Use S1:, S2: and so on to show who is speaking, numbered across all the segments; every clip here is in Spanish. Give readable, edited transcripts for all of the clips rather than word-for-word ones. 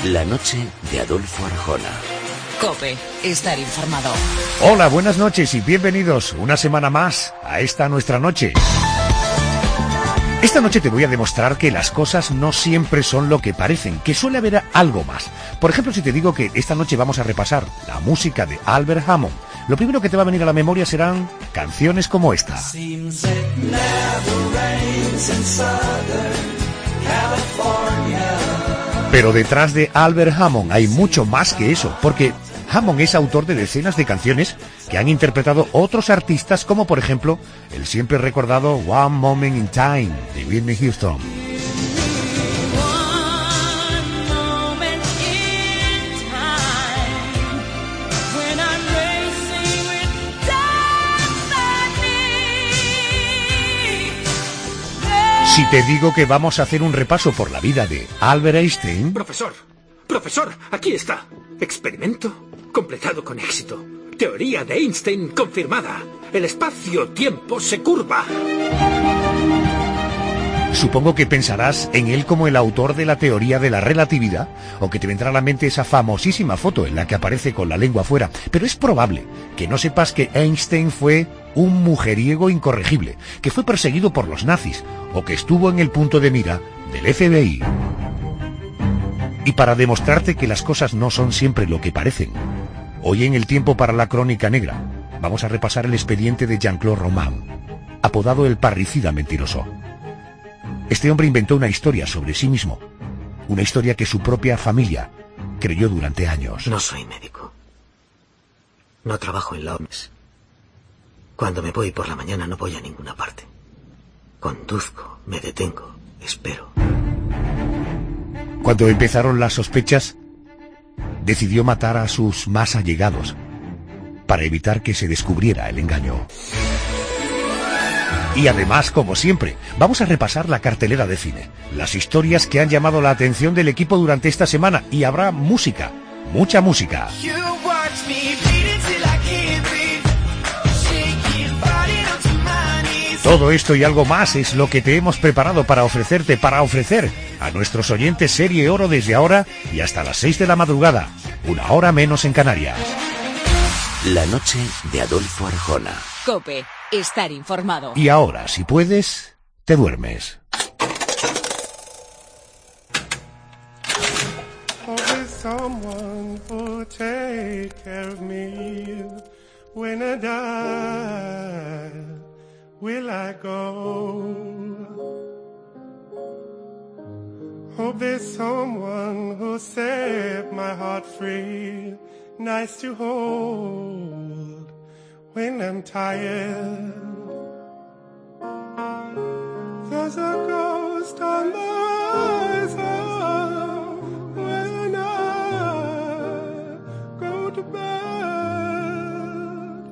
S1: La noche de Adolfo Arjona.
S2: COPE, estar informado.
S3: Hola, buenas noches y bienvenidos una semana más a esta nuestra noche. Esta noche te voy a demostrar que las cosas no siempre son lo que parecen, que suele haber algo más. Por ejemplo, si te digo que esta noche vamos a repasar la música de Albert Hammond, lo primero que te va a venir a la memoria serán canciones como esta. Pero detrás de Albert Hammond hay mucho más que eso, porque Hammond es autor de decenas de canciones que han interpretado otros artistas, como por ejemplo el siempre recordado One Moment in Time de Whitney Houston. Si te digo que vamos a hacer un repaso por la vida de Albert Einstein...
S4: Profesor, aquí está. Experimento completado con éxito. Teoría de Einstein confirmada. El espacio-tiempo se curva.
S3: Supongo que pensarás en él como el autor de la teoría de la relatividad, o que te vendrá a la mente esa famosísima foto en la que aparece con la lengua afuera. Pero es probable que no sepas que Einstein fue un mujeriego incorregible, que fue perseguido por los nazis, o que estuvo en el punto de mira del FBI. Y para demostrarte que las cosas no son siempre lo que parecen, hoy en el Tiempo para la Crónica Negra vamos a repasar el expediente de Jean-Claude Roman, apodado el parricida mentiroso. Este hombre inventó una historia sobre sí mismo, una historia que su propia familia creyó durante años.
S5: No soy médico. No trabajo en la OMS. Cuando me voy por la mañana no voy a ninguna parte. Conduzco, me detengo, espero.
S3: Cuando empezaron las sospechas, decidió matar a sus más allegados para evitar que se descubriera el engaño. Y además, como siempre, vamos a repasar la cartelera de cine, las historias que han llamado la atención del equipo durante esta semana, y habrá música, mucha música. Todo esto y algo más es lo que te hemos preparado para ofrecer a nuestros oyentes Serie Oro desde ahora y hasta las 6 de la madrugada, una hora menos en Canarias.
S1: La noche de Adolfo Arjona.
S2: COPE, estar informado.
S3: Y ahora, si puedes, te duermes.
S6: Will I go? Hope there's someone who'll set my heart free, nice to hold when I'm tired. There's a ghost on the horizon when I go to bed.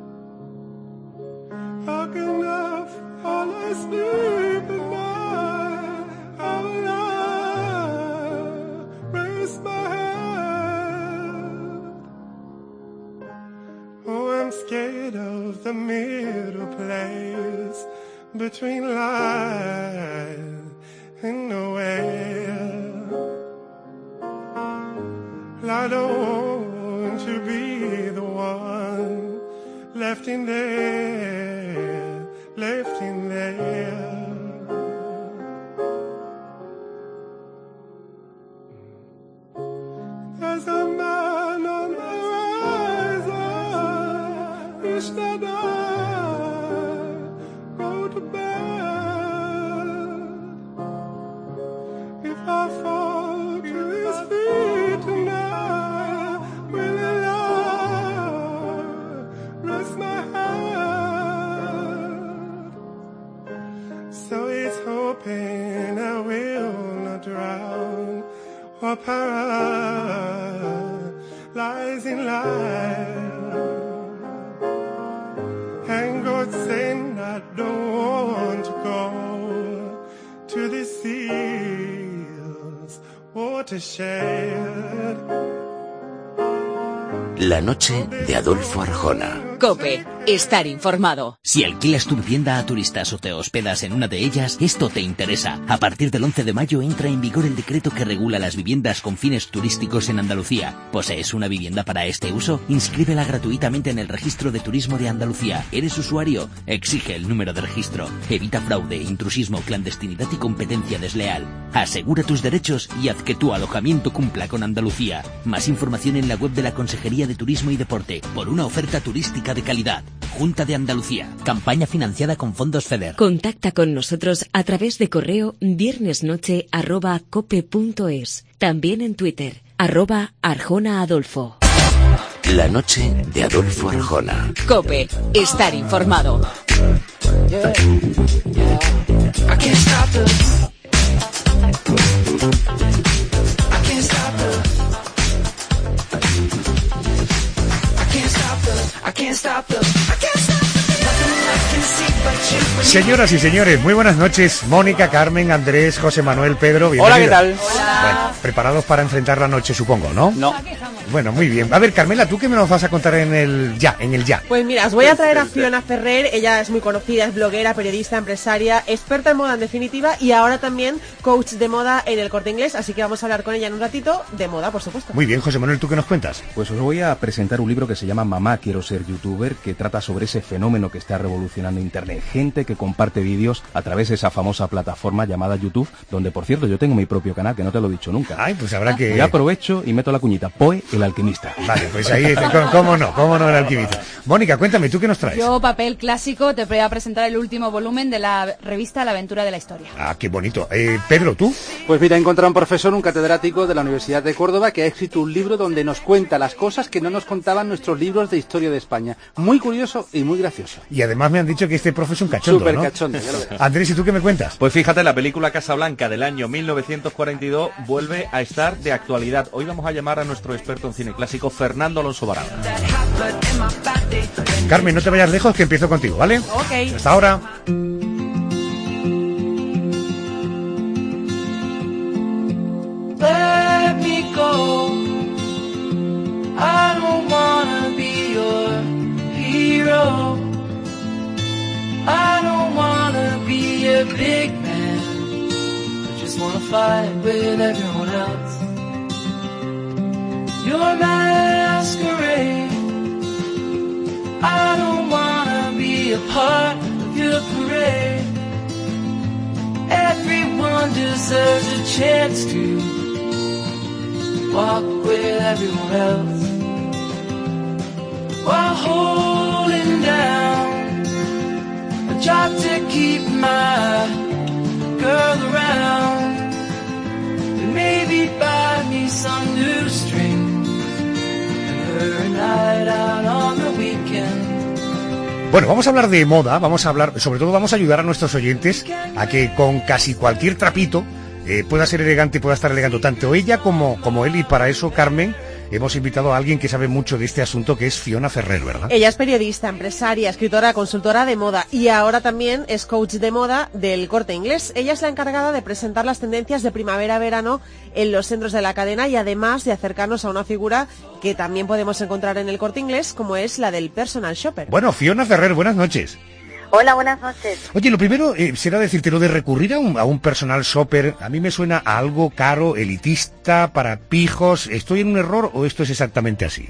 S6: How can I fall asleep at night? How will I rest my head? Oh, I'm scared of the middle place between life and nowhere. I don't want to be the one left in there, left in there. There's a man on the horizon, wish that I go to bed. If I fall to his feet tonight, will I rest my head? So it's hoping I will not drown or paralyze in life. And God saying I don't want to go to the seas watershed.
S1: La noche de Adolfo Arjona.
S2: COPE, estar informado.
S7: Si alquilas tu vivienda a turistas o te hospedas en una de ellas, esto te interesa. A partir del 11 de mayo entra en vigor el decreto que regula las viviendas con fines turísticos en Andalucía. ¿Posees una vivienda para este uso? Inscríbela gratuitamente en el Registro de Turismo de Andalucía. ¿Eres usuario? Exige el número de registro. Evita fraude, intrusismo, clandestinidad y competencia desleal. Asegura tus derechos y haz que tu alojamiento cumpla con Andalucía. Más información en la web de la Consejería de Turismo y Deporte por una oferta turística de calidad. Junta de Andalucía. Campaña financiada con fondos FEDER.
S8: Contacta con nosotros a través de correo viernesnoche@cope.es. También en Twitter, @ArjonaAdolfo.
S1: La noche de Adolfo Arjona.
S2: COPE, estar informado.
S3: Señoras y señores, muy buenas noches. Mónica, Carmen, Andrés, José Manuel, Pedro, bienvenidos.
S9: Hola, ¿qué tal?
S3: Bueno, preparados para enfrentar la noche, supongo, ¿no?
S9: No.
S3: Bueno, muy bien. A ver, Carmela, ¿tú qué me nos vas a contar en el ya?
S10: Pues mira, os voy a traer a Fiona Ferrer. Ella es muy conocida, es bloguera, periodista, empresaria, experta en moda en definitiva y ahora también coach de moda en el Corte Inglés. Así que vamos a hablar con ella en un ratito de moda, por supuesto.
S3: Muy bien, José Manuel, ¿tú qué nos cuentas?
S11: Pues os voy a presentar un libro que se llama Mamá, quiero ser youtuber, que trata sobre ese fenómeno que está revolucionando Internet. Gente que comparte vídeos a través de esa famosa plataforma llamada YouTube, donde, por cierto, yo tengo mi propio canal, que no te lo he dicho nunca.
S3: Ay, pues habrá que...
S11: Ya aprovecho y meto la cuñita. Poe, el alquimista.
S3: Vale, pues ahí, cómo no el alquimista. Mónica, cuéntame, ¿tú qué nos traes?
S12: Yo, papel clásico, te voy a presentar el último volumen de la revista La Aventura de la Historia.
S3: Ah, qué bonito. Pedro, ¿tú?
S9: Pues mira, he encontrado un profesor, un catedrático de la Universidad de Córdoba, que ha escrito un libro donde nos cuenta las cosas que no nos contaban nuestros libros de historia de España. Muy curioso y muy gracioso.
S3: Y además me han dicho que este profe es un cachondo,
S9: Súper
S3: ¿no?
S9: cachondo, ya lo verás.
S3: Andrés, ¿y tú qué me cuentas?
S13: Pues fíjate, la película Casablanca del año 1942 vuelve a estar de actualidad. Hoy vamos a llamar a nuestro experto en cine clásico, Fernando Alonso Barada.
S3: Carmen, no te vayas lejos, que empiezo contigo, ¿vale?
S10: Ok.
S3: Hasta ahora.
S6: Let me go. I don't wanna be your hero. I don't wanna be a big man. I just wanna fight with everyone else. Your masquerade. I don't wanna be a part of your parade. Everyone deserves a chance to walk with everyone else while holding down a job to keep my girl around and maybe buy me some new strings and her a night out on the weekend.
S3: Bueno, vamos a hablar de moda, sobre todo vamos a ayudar a nuestros oyentes a que con casi cualquier trapito pueda ser elegante, pueda estar elegante tanto ella como él, y para eso, Carmen, hemos invitado a alguien que sabe mucho de este asunto, que es Fiona Ferrer, ¿verdad?
S10: Ella es periodista, empresaria, escritora, consultora de moda y ahora también es coach de moda del Corte Inglés. Ella es la encargada de presentar las tendencias de primavera-verano en los centros de la cadena y además de acercarnos a una figura que también podemos encontrar en el Corte Inglés, como es la del personal shopper.
S3: Bueno, Fiona Ferrer, buenas noches.
S14: Hola, buenas noches.
S3: Oye, lo primero será decirte, lo de recurrir a un personal shopper, a mí me suena a algo caro, elitista, para pijos. ¿Estoy en un error o esto es exactamente así?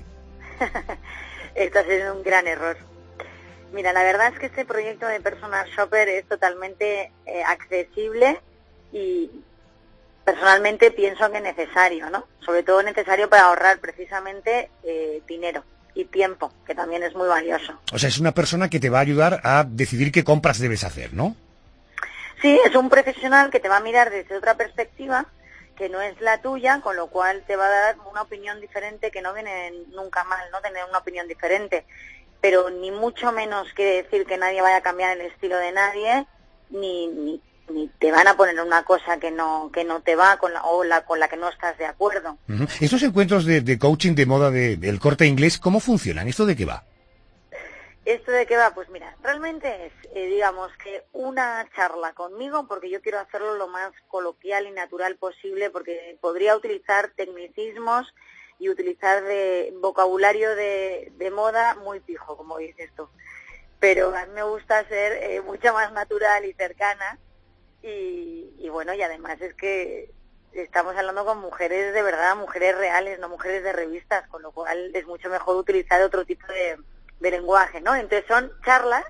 S14: Estás en un gran error. Mira, la verdad es que este proyecto de personal shopper es totalmente accesible y personalmente pienso que necesario, ¿no? Sobre todo necesario para ahorrar precisamente dinero y tiempo, que también es muy valioso.
S3: O sea, es una persona que te va a ayudar a decidir qué compras debes hacer, ¿no?
S14: Sí, es un profesional que te va a mirar desde otra perspectiva, que no es la tuya, con lo cual te va a dar una opinión diferente, que no viene nunca mal, ¿no? Tener una opinión diferente, pero ni mucho menos quiere decir que nadie vaya a cambiar el estilo de nadie, ni te van a poner una cosa que no te va con la que no estás de acuerdo.
S3: Uh-huh. Estos encuentros de coaching de moda del Corte Inglés, ¿cómo funcionan? ¿Esto de qué va?
S14: ¿Esto de qué va? Pues mira, realmente es, digamos que una charla conmigo, porque yo quiero hacerlo lo más coloquial y natural posible, porque podría utilizar tecnicismos y utilizar de vocabulario de moda muy pijo, como dices tú. pero a mí me gusta ser mucho más natural y cercana y bueno, y además es que estamos hablando con mujeres de verdad, mujeres reales, no mujeres de revistas, con lo cual es mucho mejor utilizar otro tipo de lenguaje, ¿no? Entonces son charlas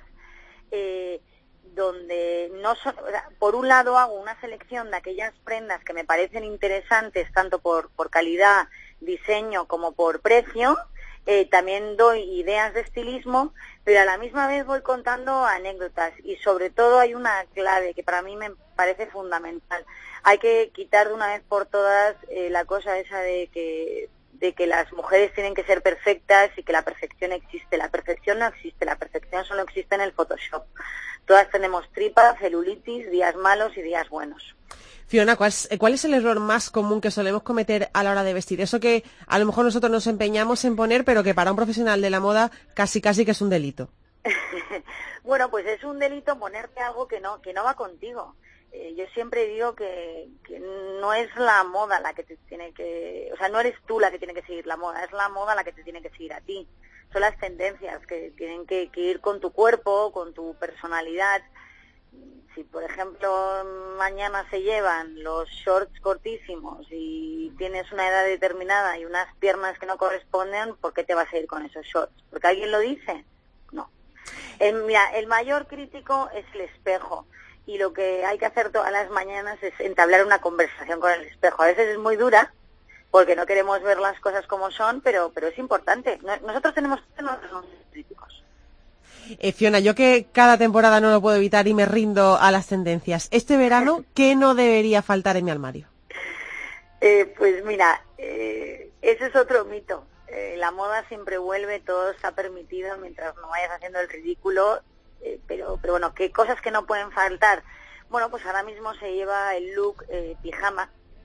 S14: donde no son, o sea, por un lado hago una selección de aquellas prendas que me parecen interesantes tanto por calidad, diseño como por precio. También doy ideas de estilismo, pero a la misma vez voy contando anécdotas y sobre todo hay una clave que para mí me parece fundamental. Hay que quitar de una vez por todas la cosa esa de que las mujeres tienen que ser perfectas y que la perfección existe. La perfección no existe, la perfección solo existe en el Photoshop. Todas tenemos tripa, celulitis, días malos y días buenos.
S10: Fiona, ¿cuál es el error más común que solemos cometer a la hora de vestir? Eso que a lo mejor nosotros nos empeñamos en poner, pero que para un profesional de la moda casi que es un delito.
S14: Bueno, pues es un delito ponerte algo que no va contigo. Yo siempre digo que no es la moda la que te tiene que... O sea, no eres tú la que tiene que seguir la moda, es la moda la que te tiene que seguir a ti. Son las tendencias que tienen que ir con tu cuerpo, con tu personalidad. Si, por ejemplo, mañana se llevan los shorts cortísimos y tienes una edad determinada y unas piernas que no corresponden, ¿por qué te vas a ir con esos shorts? ¿Porque alguien lo dice? No. Mira, el mayor crítico es el espejo. Y lo que hay que hacer todas las mañanas es entablar una conversación con el espejo. A veces es muy dura, porque no queremos ver las cosas como son, pero es importante. Nosotros tenemos que ser críticos.
S10: Fiona, yo que cada temporada no lo puedo evitar y me rindo a las tendencias. Este verano, ¿qué no debería faltar en mi armario?
S14: Pues mira, ese es otro mito. La moda siempre vuelve, todo está permitido mientras no vayas haciendo el ridículo. Pero bueno, ¿qué cosas que no pueden faltar? Bueno, pues ahora mismo se lleva el look pijama,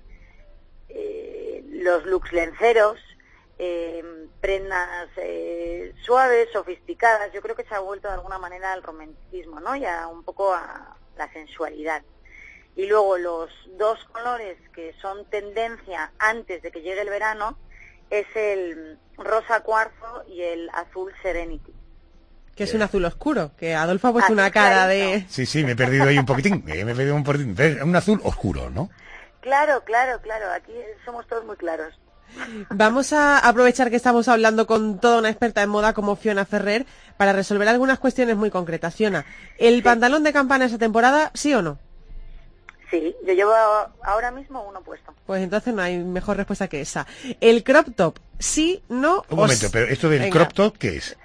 S14: los looks lenceros, prendas suaves, sofisticadas. Yo creo que se ha vuelto de alguna manera al romanticismo, ¿no? Ya un poco a la sensualidad. Y luego los dos colores que son tendencia antes de que llegue el verano es el rosa cuarzo y el azul serenity.
S10: Que es un azul oscuro, que Adolfo ha puesto una cara de...
S3: Sí, me he perdido ahí un poquitín, un azul oscuro, ¿no?
S14: Claro, aquí somos todos muy claros.
S10: Vamos a aprovechar que estamos hablando con toda una experta en moda como Fiona Ferrer para resolver algunas cuestiones muy concretas. Fiona, ¿el pantalón de campana esa temporada, sí o no?
S14: Sí, yo llevo ahora mismo uno puesto.
S10: Pues entonces no hay mejor respuesta que esa. ¿El crop top, sí, no?
S3: Un momento, pero esto del crop top, ¿qué es?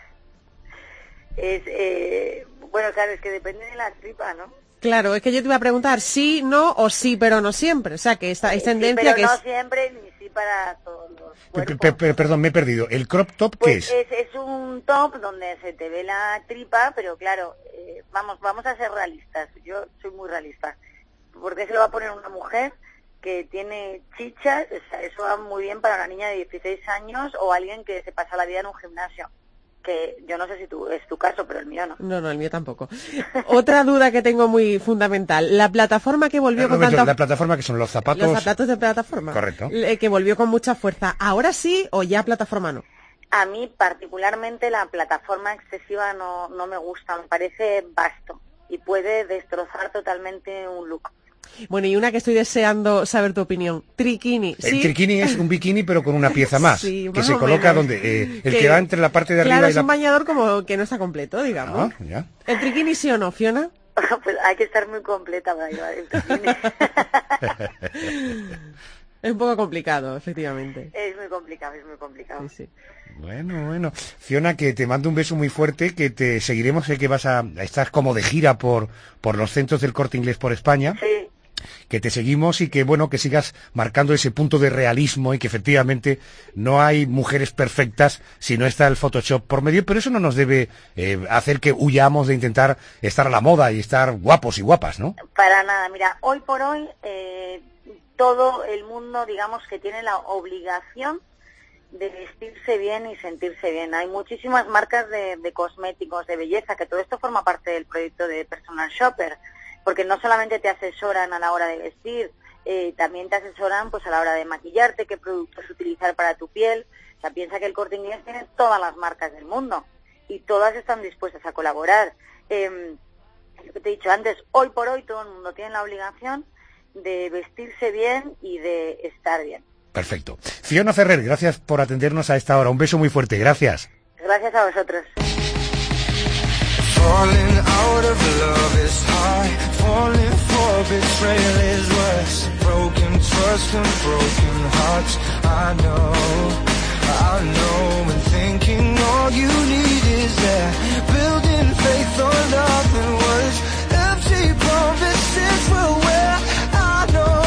S14: Bueno, claro, es que depende de la tripa, ¿no?
S10: Claro, es que yo te iba a preguntar sí, no o sí, pero no siempre. O sea, que esta es tendencia
S14: pero
S10: que
S14: no siempre ni sí para todos los cuerpos.
S3: Perdón, me he perdido. ¿El crop top qué es?
S14: Es un top donde se te ve la tripa, pero claro, vamos a ser realistas. Yo soy muy realista. ¿Por qué se lo va a poner una mujer que tiene chichas? O sea, eso va muy bien para una niña de 16 años o alguien que se pasa la vida en un gimnasio. Que yo no sé si es tu caso, pero el mío no.
S10: No, el mío tampoco. Otra duda que tengo muy fundamental. La plataforma que volvió con tanta...
S3: La plataforma que son los zapatos...
S10: Los zapatos de plataforma.
S3: Correcto.
S10: Que volvió con mucha fuerza. ¿Ahora sí o ya plataforma no?
S14: A mí particularmente la plataforma excesiva no me gusta. Me parece vasto y puede destrozar totalmente un look.
S10: Bueno, y una que estoy deseando saber tu opinión. Triquini. ¿Sí?
S3: El triquini es un bikini pero con una pieza más,
S10: sí,
S3: que se coloca donde que va entre la parte de arriba
S10: claro,
S3: y
S10: es un bañador como que no está completo, digamos.
S3: Ya.
S10: ¿El triquini sí o no, Fiona?
S14: Pues hay que estar muy completa para llevar el triquini.
S10: Es un poco complicado, efectivamente.
S14: Es muy complicado.
S10: Sí.
S3: Bueno. Fiona, que te mando un beso muy fuerte, que te seguiremos, sé que vas a estar como de gira por los centros del Corte Inglés por España.
S14: Sí.
S3: Que te seguimos y que que sigas marcando ese punto de realismo y que efectivamente no hay mujeres perfectas si no está el Photoshop por medio, pero eso no nos debe hacer que huyamos de intentar estar a la moda y estar guapos y guapas, ¿no?
S14: Para nada, mira, hoy por hoy todo el mundo, digamos, que tiene la obligación de vestirse bien y sentirse bien. Hay muchísimas marcas de cosméticos, de belleza, que todo esto forma parte del proyecto de Personal Shopper, porque no solamente te asesoran a la hora de vestir, también te asesoran pues a la hora de maquillarte, qué productos utilizar para tu piel. O sea, piensa que el Corte Inglés tiene todas las marcas del mundo y todas están dispuestas a colaborar. Lo que te he dicho antes, hoy por hoy todo el mundo tiene la obligación de vestirse bien y de estar bien.
S3: Perfecto. Fiona Ferrer, gracias por atendernos a esta hora. Un beso muy fuerte, gracias.
S14: Gracias a vosotros.
S6: Falling out of love is hard, falling for betrayal is worse. Broken trust and broken hearts, I know, and thinking all you need is there. Building faith on nothing words, empty promises will wear. I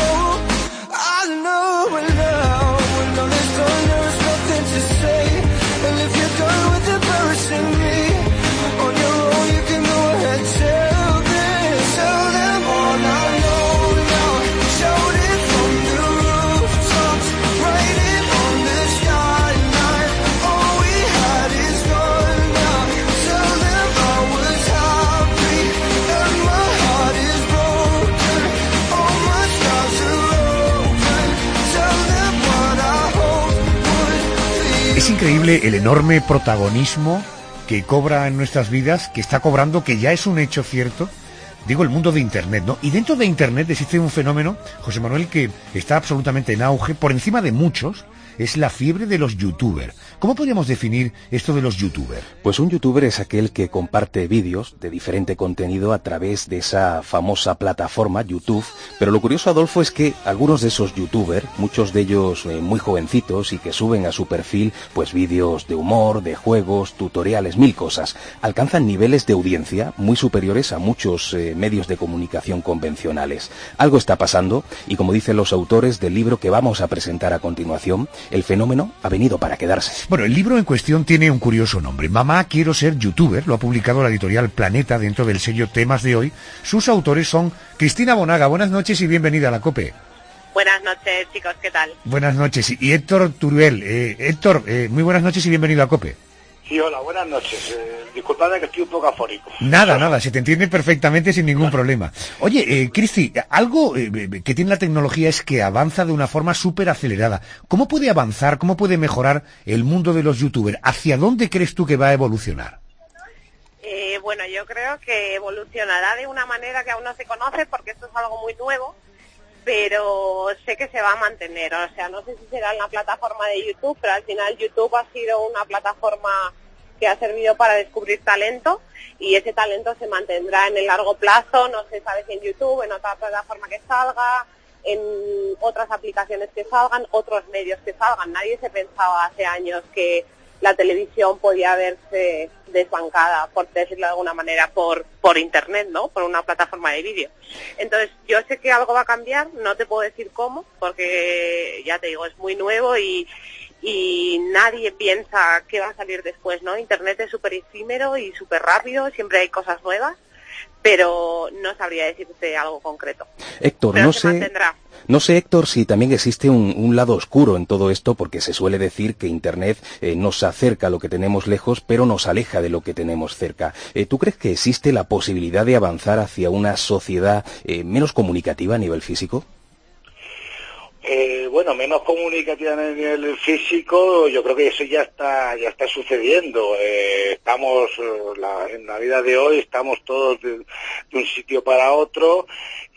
S6: know, and now it's done, there's nothing to say. And if you're done with embarrassing me on your own, you can go ahead, tell them all I know now. Shout it from the rooftops, write it on the skyline. All we had is gone now. Tell them I was happy and my heart is broken. All my scars are open. Tell them what I hope would be.
S3: Es increíble el enorme protagonismo que cobra en nuestras vidas, que está cobrando, que ya es un hecho cierto, digo, el mundo de Internet, ¿no? Y dentro de Internet existe un fenómeno, José Manuel, que está absolutamente en auge, por encima de muchos, es la fiebre de los youtubers. ¿Cómo podríamos definir esto de los youtubers?
S11: Pues un youtuber es aquel que comparte vídeos de diferente contenido a través de esa famosa plataforma YouTube, pero lo curioso, Adolfo, es que algunos de esos youtubers, muchos de ellos muy jovencitos y que suben a su perfil pues vídeos de humor, de juegos, tutoriales, mil cosas, alcanzan niveles de audiencia muy superiores a muchos medios de comunicación convencionales. Algo está pasando y, como dicen los autores del libro que vamos a presentar a continuación, el fenómeno ha venido para quedarse.
S3: Bueno, el libro en cuestión tiene un curioso nombre. Mamá, quiero ser youtuber. Lo ha publicado la editorial Planeta dentro del sello Temas de Hoy. Sus autores son Cristina Bonaga. Buenas noches y bienvenida a la COPE.
S15: Buenas noches, chicos. ¿Qué tal?
S3: Buenas noches. Y Héctor Turuel. Héctor, muy buenas noches y bienvenido a COPE.
S16: Sí, hola, buenas noches. Disculpadme que estoy un poco afónico.
S3: Nada, se te entiende perfectamente sin ningún problema. Oye, Cristi, algo que tiene la tecnología es que avanza de una forma súper acelerada. ¿Cómo puede avanzar, cómo puede mejorar el mundo de los youtubers? ¿Hacia dónde crees tú que va a evolucionar?
S15: Bueno, yo creo que evolucionará de una manera que aún no se conoce porque esto es algo muy nuevo, pero sé que se va a mantener. O sea, no sé si será en la plataforma de YouTube, pero al final YouTube ha sido una plataforma que ha servido para descubrir talento y ese talento se mantendrá en el largo plazo, no se sabe si en YouTube, en otra plataforma que salga, en otras aplicaciones que salgan, otros medios que salgan. Nadie se pensaba hace años que la televisión podía verse desbancada, por decirlo de alguna manera, por internet, ¿no? Por una plataforma de vídeo. Entonces, yo sé que algo va a cambiar, no te puedo decir cómo, porque ya te digo, es muy nuevo y nadie piensa qué va a salir después, ¿no? Internet es súper efímero y súper rápido, siempre hay cosas nuevas, pero no sabría decirte algo concreto.
S11: Héctor,
S15: pero
S11: no sé, Héctor, si también existe un lado oscuro en todo esto, porque se suele decir que Internet nos acerca a lo que tenemos lejos, pero nos aleja de lo que tenemos cerca. ¿Tú crees que existe la posibilidad de avanzar hacia una sociedad menos comunicativa a nivel físico?
S16: Bueno, menos comunicativa a nivel físico, yo creo que eso ya está sucediendo. Estamos, en la vida de hoy, estamos todos de un sitio para otro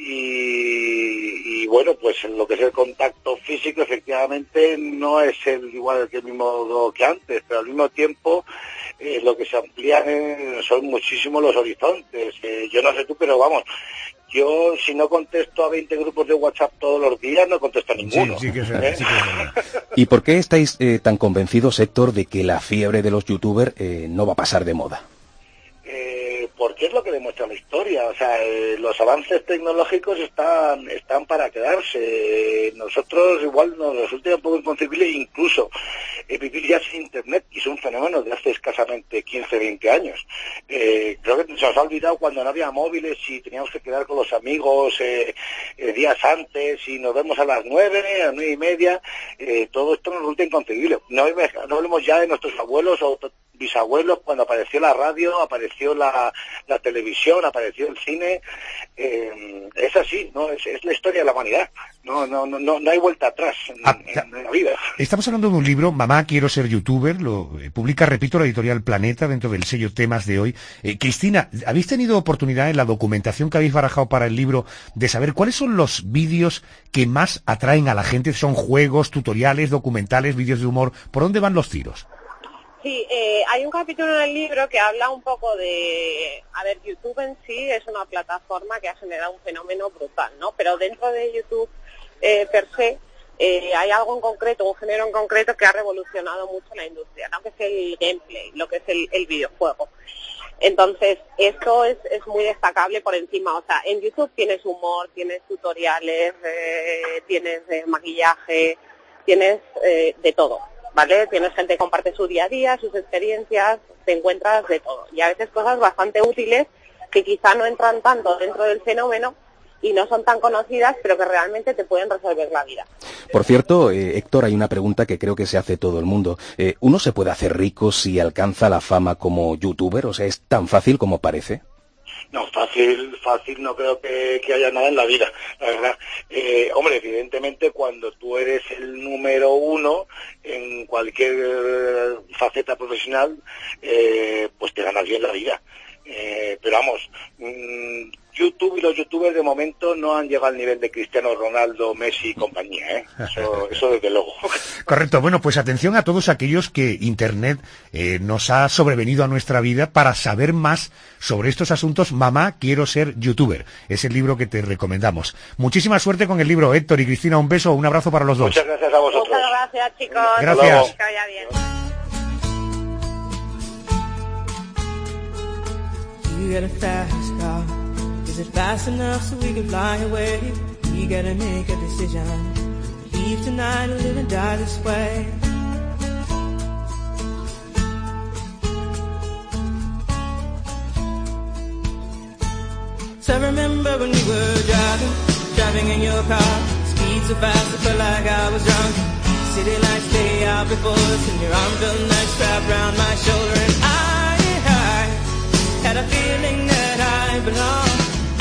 S16: y bueno, pues en lo que es el contacto físico, efectivamente, no es igual que el mismo que antes, pero al mismo tiempo lo que se amplían son muchísimos los horizontes. Yo no sé tú, pero vamos, yo si no contesto a 20 grupos de WhatsApp todos los días, no contesto a ninguno.
S3: Sí que es verdad.
S11: ¿Y por qué estáis tan convencidos, Héctor, de que la fiebre de los youtubers no va a pasar de moda?
S16: Porque es lo que demuestra la historia. O sea, los avances tecnológicos están para quedarse. Nosotros igual nos resulta un poco inconcebible incluso vivir ya sin Internet, que es un fenómeno de hace escasamente 15, 20 años. Creo que se nos ha olvidado cuando no había móviles y teníamos que quedar con los amigos días antes y nos vemos a las 9, a las 9:30. Todo esto nos resulta inconcebible. No hablemos ya de nuestros abuelos o bisabuelos cuando apareció la radio, apareció la televisión, apareció el cine. Es así, ¿no? Es la historia de la humanidad. No hay vuelta atrás en la vida.
S3: Estamos hablando de un libro, Mamá, quiero ser youtuber, lo publica, repito, la editorial Planeta, dentro del sello Temas de hoy. Cristina, ¿habéis tenido oportunidad en la documentación que habéis barajado para el libro de saber cuáles son los vídeos que más atraen a la gente? ¿Son juegos, tutoriales, documentales, vídeos de humor? ¿Por dónde van los tiros?
S15: Sí, hay un capítulo en el libro que habla un poco de... A ver, YouTube en sí es una plataforma que ha generado un fenómeno brutal, ¿no? Pero dentro de YouTube per se hay algo en concreto, un género en concreto que ha revolucionado mucho la industria, ¿no? Que es el gameplay, lo que es el videojuego. Entonces, esto es muy destacable por encima. O sea, en YouTube tienes humor, tienes tutoriales, tienes maquillaje, tienes de todo, ¿vale? Tienes gente que comparte su día a día, sus experiencias, te encuentras de todo. Y a veces cosas bastante útiles que quizá no entran tanto dentro del fenómeno y no son tan conocidas, pero que realmente te pueden resolver la vida.
S11: Por cierto, Héctor, hay una pregunta que creo que se hace todo el mundo. ¿Uno se puede hacer rico si alcanza la fama como youtuber? O sea, ¿es tan fácil como parece?
S16: No, fácil no creo que haya nada en la vida, la verdad. Hombre, evidentemente cuando tú eres el número uno en cualquier faceta profesional, pues te ganas bien la vida. Pero vamos, YouTube y los youtubers de momento no han llegado al nivel de Cristiano Ronaldo, Messi y compañía, eso desde luego.
S3: Correcto, bueno, pues atención a todos aquellos que Internet nos ha sobrevenido a nuestra vida para saber más sobre estos asuntos. Mamá, quiero ser youtuber, es el libro que te recomendamos. Muchísima suerte con el libro, Héctor y Cristina, un beso, un abrazo para los dos.
S16: Muchas gracias a vosotros.
S15: Muchas gracias, chicos.
S3: Gracias.
S15: Que vaya bien.
S6: You get a fast car. Is it fast enough so we can fly away? We gotta make a decision. Leave tonight or live and die this way. So I remember when we were driving in your car. Speed so fast I felt like I was drunk. City lights stay out before us and your arm felt nice wrapped around my shoulder. And I had a feeling that I belonged.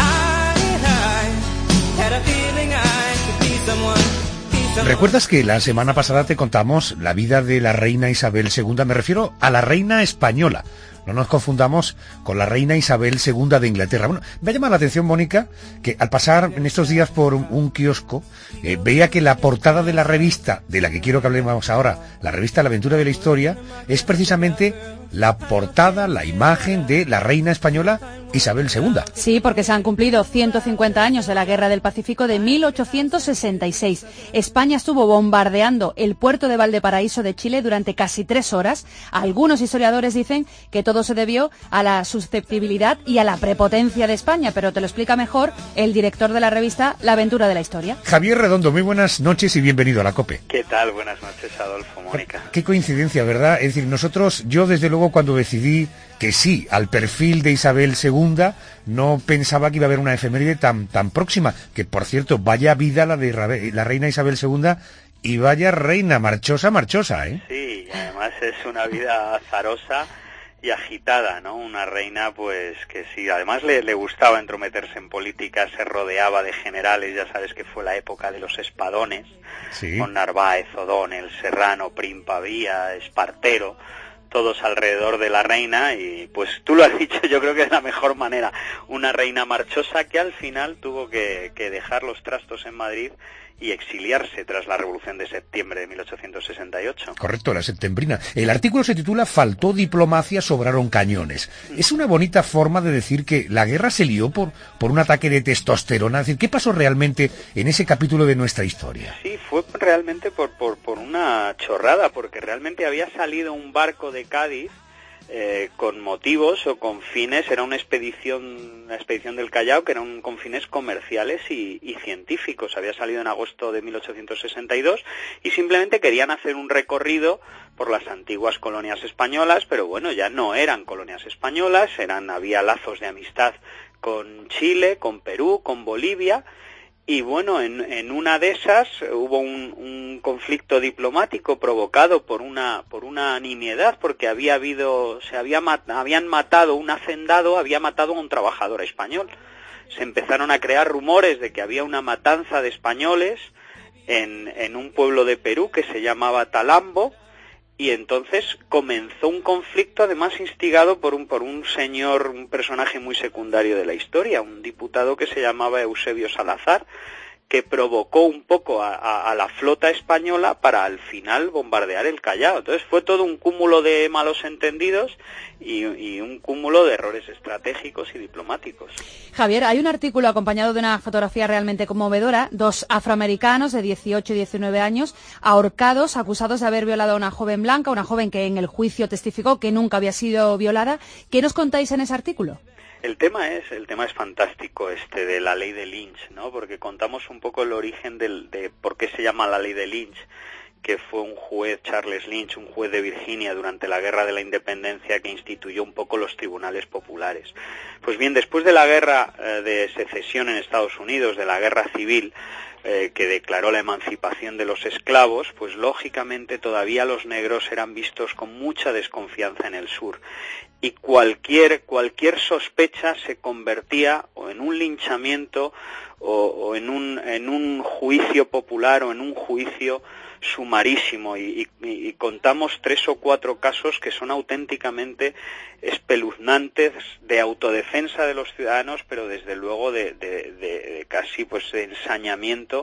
S6: I had a feeling I could be someone.
S3: ¿Recuerdas que la semana pasada te contamos la vida de la reina Isabel II? Me refiero a la reina española. No nos confundamos con la reina Isabel II de Inglaterra. Bueno, me ha llamado la atención, Mónica, que al pasar en estos días por un kiosco, veía que la portada de la revista, de la que quiero que hablemos ahora, la revista La Aventura de la Historia, es precisamente la portada, la imagen de la reina española Isabel II.
S12: Sí, porque se han cumplido 150 años de la Guerra del Pacífico de 1866. España estuvo bombardeando el puerto de Valparaíso de Chile durante casi 3 horas. Algunos historiadores dicen que todo se debió a la susceptibilidad y a la prepotencia de España, pero te lo explica mejor el director de la revista La Aventura de la Historia.
S3: Javier Redondo, muy buenas noches y bienvenido a la COPE.
S17: ¿Qué tal? Buenas noches, Adolfo, Mónica.
S3: Qué coincidencia, ¿verdad? Es decir, yo desde luego cuando decidí que sí, al perfil de Isabel II, no pensaba que iba a haber una efeméride tan próxima, que por cierto, vaya vida la de la reina Isabel II y vaya reina marchosa, ¿eh?
S17: Sí, además es una vida azarosa y agitada, ¿no? Una reina, pues, que sí, además le gustaba entrometerse en política, se rodeaba de generales, ya sabes que fue la época de los espadones, sí, con Narváez, O'Donnell, Serrano, Prim Pavía, Espartero, todos alrededor de la reina, y pues tú lo has dicho, yo creo que de la mejor manera, una reina marchosa que al final tuvo que dejar los trastos en Madrid y exiliarse tras la Revolución de Septiembre de 1868.
S3: Correcto, la septembrina. El artículo se titula Faltó diplomacia, sobraron cañones. Es una bonita forma de decir que la guerra se lió por un ataque de testosterona. Es decir, ¿qué pasó realmente en ese capítulo de nuestra historia?
S17: Sí, fue realmente por una chorrada, porque realmente había salido un barco de Cádiz con motivos o con fines, era una expedición del Callao que eran con fines comerciales y científicos. Había salido en agosto de 1862 y simplemente querían hacer un recorrido por las antiguas colonias españolas, pero bueno, ya no eran colonias españolas, había lazos de amistad con Chile, con Perú, con Bolivia, Y bueno, en una de esas hubo un conflicto diplomático provocado por una nimiedad, porque habían matado un hacendado, había matado a un trabajador español. Se empezaron a crear rumores de que había una matanza de españoles en un pueblo de Perú que se llamaba Talambo, y entonces comenzó un conflicto, además instigado por un señor, un personaje muy secundario de la historia, un diputado que se llamaba Eusebio Salazar, que provocó un poco a la flota española para al final bombardear el Callao. Entonces fue todo un cúmulo de malos entendidos y un cúmulo de errores estratégicos y diplomáticos.
S12: Javier, hay un artículo acompañado de una fotografía realmente conmovedora, 2 afroamericanos de 18 y 19 años ahorcados, acusados de haber violado a una joven blanca, una joven que en el juicio testificó que nunca había sido violada. ¿Qué nos contáis en ese artículo?
S17: El tema es fantástico, de la ley de Lynch, ¿no? Porque contamos un poco el origen de por qué se llama la ley de Lynch, que fue un juez, Charles Lynch, un juez de Virginia durante la Guerra de la Independencia, que instituyó un poco los tribunales populares. Pues bien, después de la Guerra de Secesión en Estados Unidos, de la Guerra Civil, que declaró la emancipación de los esclavos, pues lógicamente todavía los negros eran vistos con mucha desconfianza en el sur. Y cualquier sospecha se convertía o en un linchamiento o en un juicio popular o en un juicio sumarísimo, y contamos 3 o 4 casos que son auténticamente espeluznantes de autodefensa de los ciudadanos, pero desde luego de casi de ensañamiento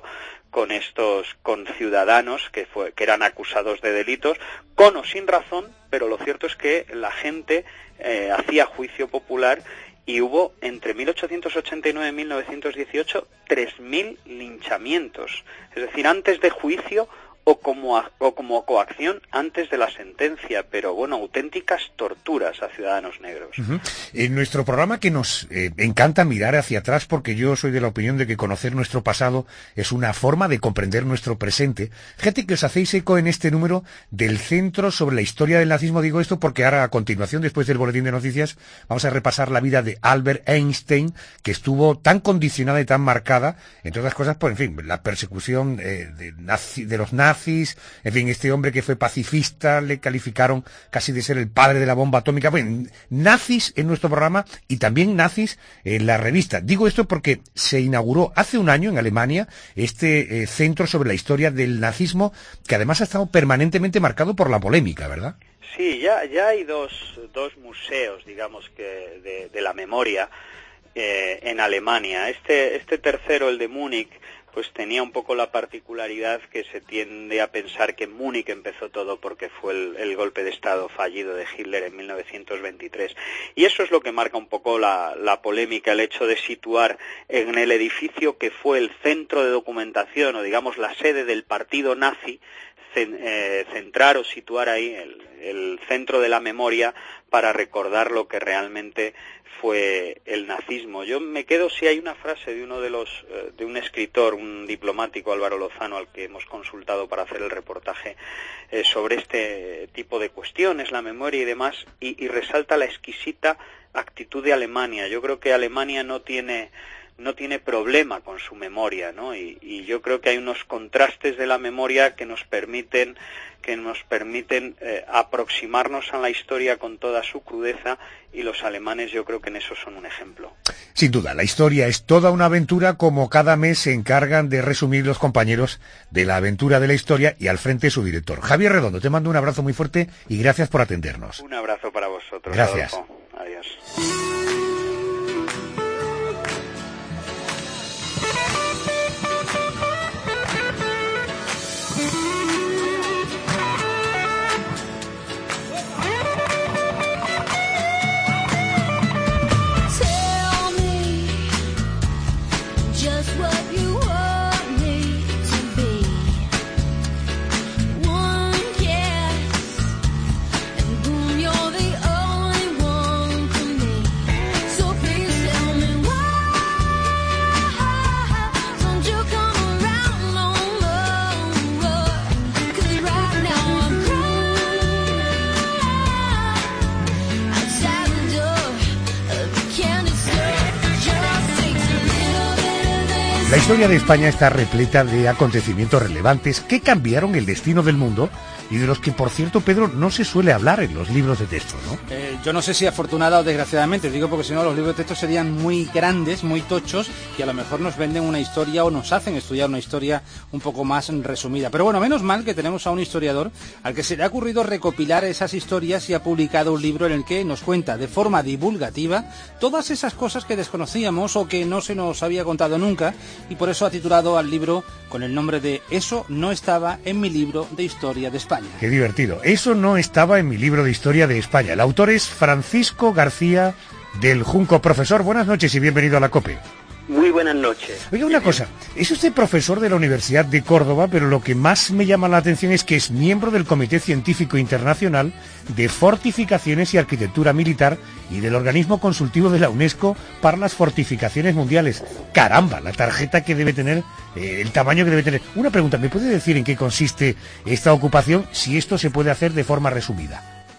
S17: con ciudadanos que eran acusados de delitos, con o sin razón, pero lo cierto es que la gente hacía juicio popular, y hubo entre 1889 y 1918 3.000 linchamientos, es decir, antes de juicio o como coacción antes de la sentencia, pero bueno, auténticas torturas a ciudadanos negros.
S3: En nuestro programa, que nos encanta mirar hacia atrás, porque yo soy de la opinión de que conocer nuestro pasado es una forma de comprender nuestro presente. Fíjate que os hacéis eco en este número del Centro sobre la Historia del Nazismo. Digo esto porque ahora, a continuación, después del boletín de noticias, vamos a repasar la vida de Albert Einstein, que estuvo tan condicionada y tan marcada, entre otras cosas, por, en fin, la persecución de los nazis. En fin, este hombre que fue pacifista, le calificaron casi de ser el padre de la bomba atómica. Bueno, nazis en nuestro programa y también nazis en la revista. Digo esto porque se inauguró hace un año en Alemania este centro sobre la historia del nazismo, que además ha estado permanentemente marcado por la polémica, ¿verdad?
S17: Sí, ya hay dos museos, digamos, que de la memoria en Alemania. Este tercero, el de Múnich, pues tenía un poco la particularidad que se tiende a pensar que en Múnich empezó todo porque fue el golpe de Estado fallido de Hitler en 1923. Y eso es lo que marca un poco la polémica, el hecho de situar en el edificio que fue el centro de documentación, o digamos la sede del partido nazi, centrar o situar ahí el centro de la memoria para recordar lo que realmente fue el nazismo. Yo me quedo, si hay una frase de de un escritor, un diplomático, Álvaro Lozano, al que hemos consultado para hacer el reportaje sobre este tipo de cuestiones, la memoria y demás, y resalta la exquisita actitud de Alemania. Yo creo que Alemania no tiene problema con su memoria, ¿no? Y yo creo que hay unos contrastes de la memoria que nos permiten aproximarnos a la historia con toda su crudeza, y los alemanes yo creo que en eso son un ejemplo.
S3: Sin duda, la historia es toda una aventura, como cada mes se encargan de resumir los compañeros de la aventura de la historia, y al frente su director. Javier Redondo, te mando un abrazo muy fuerte y gracias por atendernos.
S17: Un abrazo para vosotros.
S3: Gracias.
S17: Adolfo. Adiós.
S3: La historia de España está repleta de acontecimientos relevantes que cambiaron el destino del mundo y de los que, por cierto, Pedro, no se suele hablar en los libros de texto, ¿no?
S9: Yo no sé si afortunada o desgraciadamente, digo porque si no los libros de texto serían muy grandes, muy tochos, y a lo mejor nos venden una historia o nos hacen estudiar una historia un poco más resumida. Pero bueno, menos mal que tenemos a un historiador al que se le ha ocurrido recopilar esas historias y ha publicado un libro en el que nos cuenta de forma divulgativa todas esas cosas que desconocíamos o que no se nos había contado nunca, y por eso ha titulado al libro con el nombre de Eso no estaba en mi libro de historia de España.
S3: Qué divertido. Eso no estaba en mi libro de historia de España. El autor es Francisco García del Junco. Profesor, buenas noches y bienvenido a la COPE.
S18: Muy buenas noches.
S3: Oiga, una cosa, es usted profesor de la Universidad de Córdoba, pero lo que más me llama la atención es que es miembro del Comité Científico Internacional de Fortificaciones y Arquitectura Militar y del organismo consultivo de la UNESCO para las fortificaciones mundiales. Caramba, la tarjeta que debe tener, el tamaño que debe tener. Una pregunta, ¿me puede decir en qué consiste esta ocupación, si esto se puede hacer de forma resumida?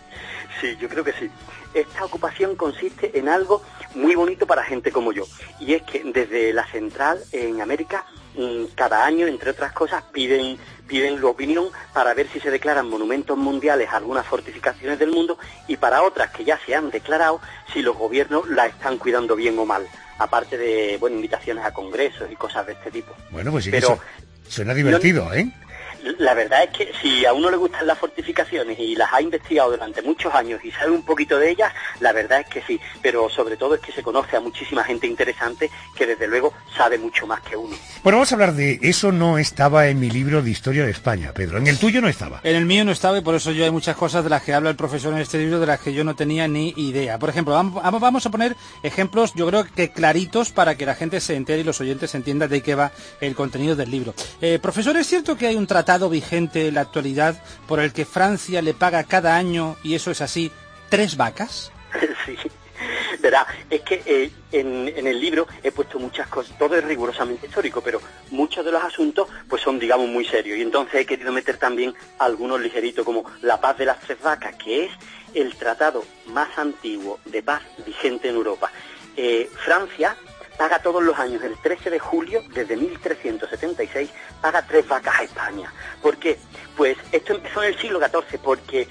S18: Sí, yo creo que sí. Esta ocupación consiste en algo muy bonito para gente como yo, y es que desde la central en América, cada año, entre otras cosas, piden su opinión para ver si se declaran monumentos mundiales a algunas fortificaciones del mundo, y para otras que ya se han declarado, si los gobiernos la están cuidando bien o mal, aparte de invitaciones a congresos y cosas de este tipo.
S3: Bueno, pues sí, pero eso suena divertido, ¿eh?
S18: La verdad es que si a uno le gustan las fortificaciones y las ha investigado durante muchos años y sabe un poquito de ellas, la verdad es que sí, pero sobre todo es que se conoce a muchísima gente interesante que desde luego sabe mucho más que uno.
S3: Bueno, vamos a hablar de Eso no estaba en mi libro de historia de España, Pedro. En el tuyo no estaba.
S9: En el mío no estaba, y por eso yo hay muchas cosas de las que habla el profesor en este libro de las que yo no tenía ni idea. Por ejemplo, vamos a poner ejemplos, yo creo que claritos, para que la gente se entere y los oyentes entiendan de qué va el contenido del libro. Profesor, ¿es cierto que hay un tratado vigente en la actualidad por el que Francia le paga cada año, y eso es así, 3 vacas?
S18: Sí, verá, es que en el libro he puesto muchas cosas, todo es rigurosamente histórico, pero muchos de los asuntos pues son, digamos, muy serios, y entonces he querido meter también algunos ligeritos, como la paz de las 3 vacas, que es el tratado más antiguo de paz vigente en Europa. Francia paga todos los años, el 13 de julio, desde 1376, paga 3 vacas a España. ¿Por qué? Pues esto empezó en el siglo XIV, porque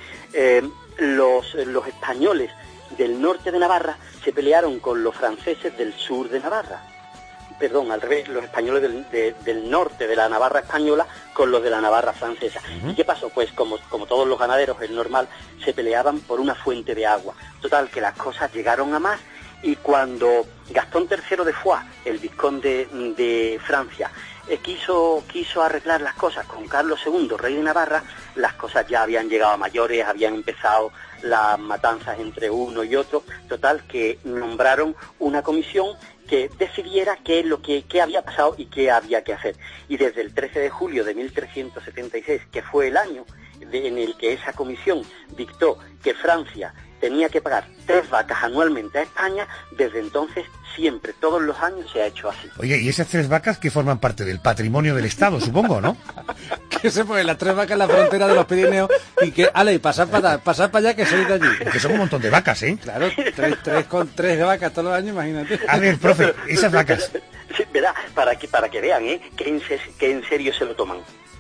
S18: los españoles del norte de Navarra se pelearon con los franceses del sur de Navarra. Perdón, al revés, los españoles del norte de la Navarra española con los de la Navarra francesa. ¿Y qué pasó? Pues como todos los ganaderos, es normal, se peleaban por una fuente de agua. Total, que las cosas llegaron a más, y cuando Gastón III de Foix, el vizconde de Francia, quiso arreglar las cosas con Carlos II, rey de Navarra, las cosas ya habían llegado a mayores, habían empezado las matanzas entre uno y otro. Total, que nombraron una comisión que decidiera qué había pasado y qué había que hacer. Y desde el 13 de julio de 1376, que fue el año en el que esa comisión dictó que Francia tenía que pagar 3 vacas anualmente a España, desde entonces siempre, todos los años se ha hecho así.
S3: Oye, y esas 3 vacas que forman parte del patrimonio del Estado, supongo, ¿no?
S9: Que se ponen las 3 vacas en la frontera de los Pirineos y que, pasad para allá que sois de allí.
S3: Que son un montón de vacas, ¿eh?
S9: Claro, 3 con 3 vacas todos los años, imagínate.
S3: A ver, profe, esas vacas.
S18: Sí, ¿verdad? Para que vean, que en serio se lo toman.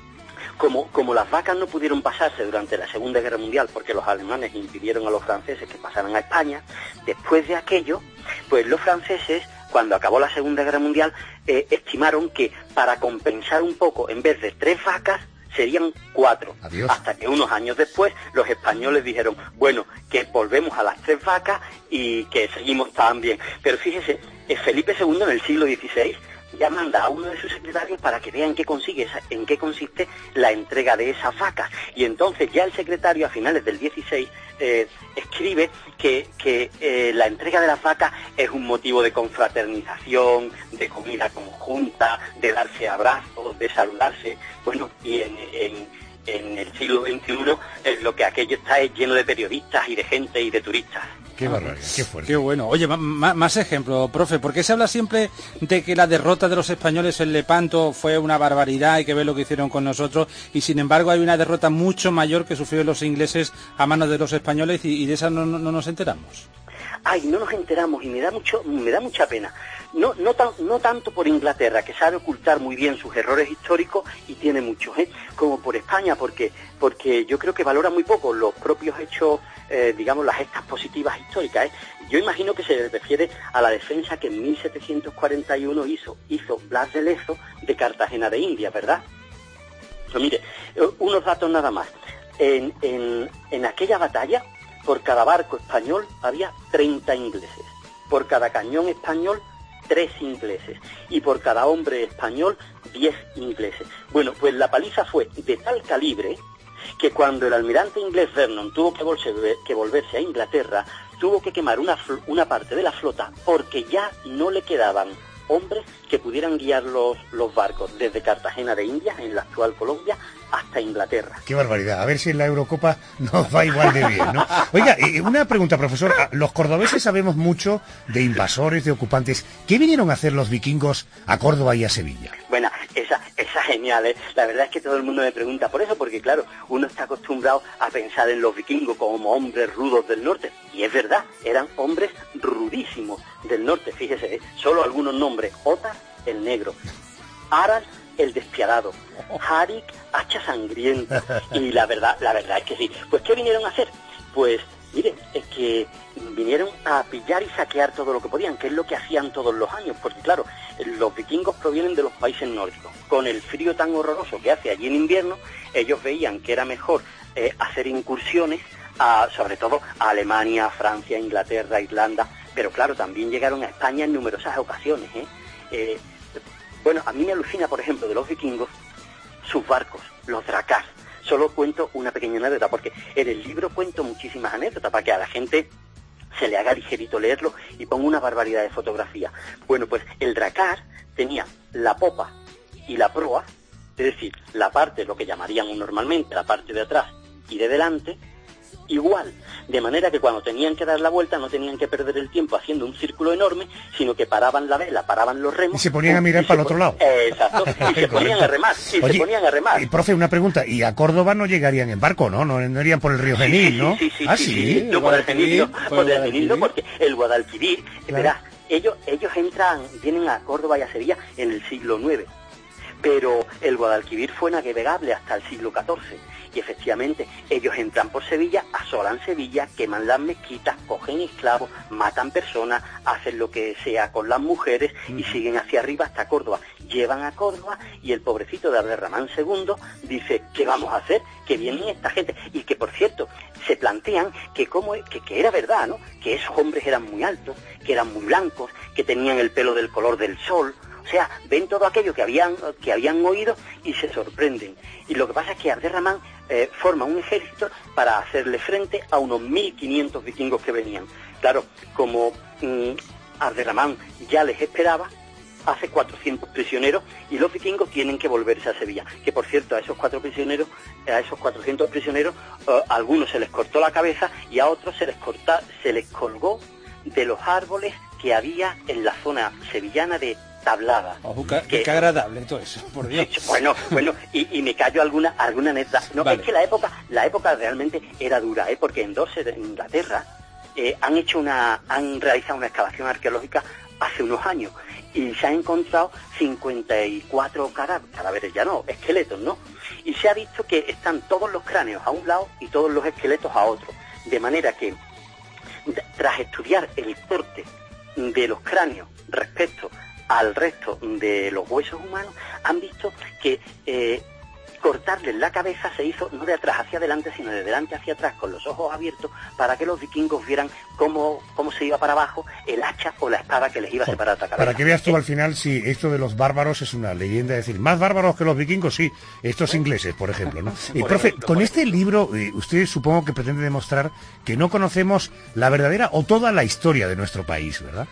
S18: Como las vacas no pudieron pasarse durante la Segunda Guerra Mundial porque los alemanes impidieron a los franceses que pasaran a España, después de aquello, pues los franceses, cuando acabó la Segunda Guerra Mundial, estimaron que para compensar un poco, en vez de 3 vacas, serían 4.
S3: Adiós.
S18: Hasta que unos años después los españoles dijeron, bueno, que volvemos a las 3 vacas y que seguimos tan bien. Pero fíjese, Felipe II en el siglo XVI ya manda a uno de sus secretarios para que vean en qué consiste la entrega de esas vacas. Y entonces ya el secretario, a finales del 16, escribe que la entrega de las vacas es un motivo de confraternización, de comida conjunta, de darse abrazos, de saludarse. Bueno, y en el siglo XXI lo que aquello está es lleno de periodistas y de gente y de turistas.
S3: Qué barbaridad, qué fuerte.
S9: Qué bueno. Oye, más ejemplos, profe. ¿Por qué se habla siempre de que la derrota de los españoles en Lepanto fue una barbaridad, hay que ver lo que hicieron con nosotros, y sin embargo hay una derrota mucho mayor que sufrieron los ingleses a manos de los españoles y de esa no nos enteramos?
S18: ay, no nos enteramos y me da mucha pena. No tanto por Inglaterra, que sabe ocultar muy bien sus errores históricos y tiene muchos, como por España, porque yo creo que valora muy poco los propios hechos, digamos, las gestas positivas históricas. Yo imagino que se refiere a la defensa que en 1741 hizo Blas de Lezo de Cartagena de Indias, ¿verdad? Pues mire, unos datos nada más. En aquella batalla, por cada barco español había 30 ingleses, por cada cañón español 3 ingleses y por cada hombre español 10 ingleses. Bueno, pues la paliza fue de tal calibre que cuando el almirante inglés Vernon tuvo que volverse a Inglaterra, tuvo que quemar una parte de la flota porque ya no le quedaban hombres que pudieran guiar los barcos desde Cartagena de Indias, en la actual Colombia, hasta Inglaterra.
S3: Qué barbaridad. A ver si en la Eurocopa nos va igual de bien, ¿no? Oiga, una pregunta, profesor. Los cordobeses sabemos mucho de invasores, de ocupantes. ¿Qué vinieron a hacer los vikingos a Córdoba y a Sevilla?
S18: Bueno, esa genial, ¿eh? La verdad es que todo el mundo me pregunta por eso, porque claro, uno está acostumbrado a pensar en los vikingos como hombres rudos del norte. Y es verdad, eran hombres rudísimos del norte, fíjese, solo algunos nombres: Ottar, el negro; Harald, el despiadado; Harik, hacha sangrienta. Y la verdad es que sí. Pues ¿qué vinieron a hacer? Pues mire, es que vinieron a pillar y saquear todo lo que podían, que es lo que hacían todos los años, porque claro, los vikingos provienen de los países nórdicos. Con el frío tan horroroso que hace allí en invierno, ellos veían que era mejor hacer incursiones sobre todo a Alemania, Francia, Inglaterra, Irlanda, pero claro, también llegaron a España en numerosas ocasiones. Bueno, a mí me alucina, por ejemplo, de los vikingos, sus barcos, los dracars. Solo cuento una pequeña anécdota, porque en el libro cuento muchísimas anécdotas para que a la gente se le haga ligerito leerlo, y pongo una barbaridad de fotografía. Bueno, pues el dracar tenía la popa y la proa, es decir, la parte, lo que llamarían normalmente la parte de atrás y de delante, igual, de manera que cuando tenían que dar la vuelta no tenían que perder el tiempo haciendo un círculo enorme, sino que paraban la vela, paraban los remos...
S3: Y se ponían a mirar para el otro lado.
S18: Exacto, y se ponían a remar,
S3: Oye,
S18: se ponían a remar.
S3: Y, profe, una pregunta, ¿y a Córdoba no llegarían en barco, no? No irían por el río Genil, ¿no?
S18: Sí, no, por el Genil, porque el Guadalquivir, verás, ellos vienen a Córdoba y a Sevilla en el siglo IX, pero el Guadalquivir fue navegable hasta el siglo XIV. Y efectivamente, ellos entran por Sevilla, asolan Sevilla, queman las mezquitas, cogen esclavos, matan personas, hacen lo que sea con las mujeres y siguen hacia arriba hasta Córdoba. Llevan a Córdoba y el pobrecito de Abderramán II dice, ¿qué vamos a hacer? Que vienen esta gente. Y que, por cierto, se plantean que era verdad, ¿no? Que esos hombres eran muy altos, que eran muy blancos, que tenían el pelo del color del sol. O sea, ven todo aquello que habían oído y se sorprenden. Y lo que pasa es que Abderramán forma un ejército para hacerle frente a unos 1.500 vikingos que venían. Claro, como Abderramán ya les esperaba, hace 400 prisioneros y los vikingos tienen que volverse a Sevilla. Que por cierto, a esos 400 prisioneros, a algunos se les cortó la cabeza y a otros se les colgó de los árboles que había en la zona sevillana de Tablada.
S9: Qué agradable todo eso, por Dios.
S18: Bueno, y me callo alguna anécdota. No, vale. Es que la época realmente era dura, porque en Dorset, en Inglaterra, han realizado una excavación arqueológica hace unos años y se han encontrado 54 cadáveres, ya no, esqueletos, ¿no? Y se ha visto que están todos los cráneos a un lado y todos los esqueletos a otro. De manera que, tras estudiar el corte de los cráneos respecto al resto de los huesos humanos, han visto que cortarles la cabeza se hizo no de atrás hacia adelante, sino de delante hacia atrás, con los ojos abiertos, para que los vikingos vieran cómo se iba para abajo el hacha o la espada que les iba a separar la cabeza.
S3: Para que veas tú al final si esto de los bárbaros es una leyenda, es decir, más bárbaros que los vikingos, sí, estos ingleses, por ejemplo, ¿no? Y profe, con este libro, usted supongo que pretende demostrar que no conocemos la verdadera o toda la historia de nuestro país, ¿verdad?